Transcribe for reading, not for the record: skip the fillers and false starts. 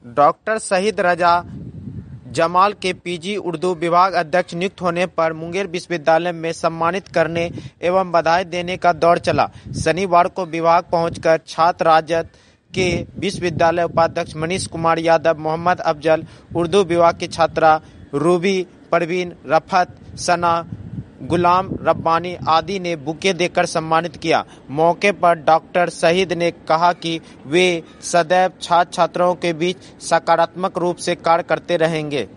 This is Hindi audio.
डॉक्टर शहीद रजा जमाल के पीजी उर्दू विभाग अध्यक्ष नियुक्त होने पर मुंगेर विश्वविद्यालय में सम्मानित करने एवं बधाई देने का दौर चला। शनिवार को विभाग पहुंचकर छात्र राजद के विश्वविद्यालय उपाध्यक्ष मनीष कुमार यादव, मोहम्मद अफजल, उर्दू विभाग की छात्रा रूबी, परवीन, रफत, सना, गुलाम रब्बानी आदि ने बुके देकर सम्मानित किया। मौके पर डॉक्टर शहीद ने कहा कि वे सदैव छात्र छात्राओं के बीच सकारात्मक रूप से कार्य करते रहेंगे।